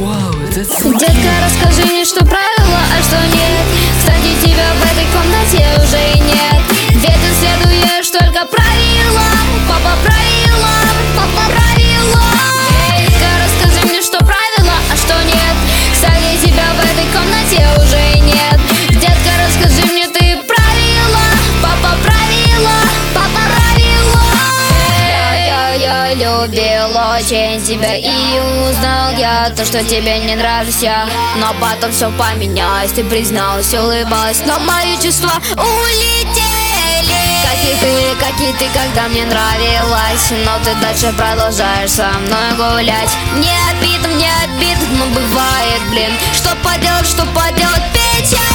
Вау, это Детка, расскажи мне, что правило, а что нет. Кстати, тебя в этой комнате уже и нет. Ведь ты следуешь только правилам, папа, правилам, папа, правилам. Детка, расскажи мне, что правило, а что нет. Кстати, тебя в этой комнате уже и нет. Детка, расскажи мне, ты правила, папа, правила, папа, правила. Я любил очень тебя и узнал я то, что тебе не нравлюсь я. Но потом все поменялось, ты призналась, улыбалась, но мои чувства улетели. Как и ты, когда мне нравилась. Но ты дальше продолжаешь со мной гулять. Мне обидно, но бывает, блин. Что поделать, печаль.